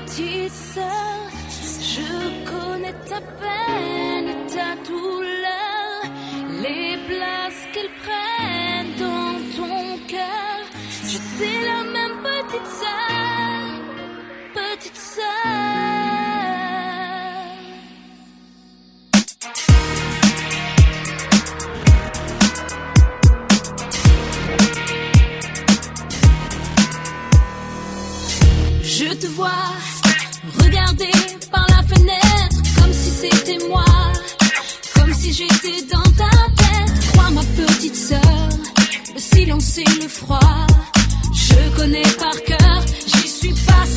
petite sœur. Je connais ta peine et ta douleur, les places qu'elles prennent dans ton cœur. J'étais la même petite sœur, petite sœur. Je te vois regarder par la fenêtre comme si c'était moi, comme si j'étais dans ta tête. Crois ma petite sœur, le silence et le froid, je connais par cœur, j'y suis passée.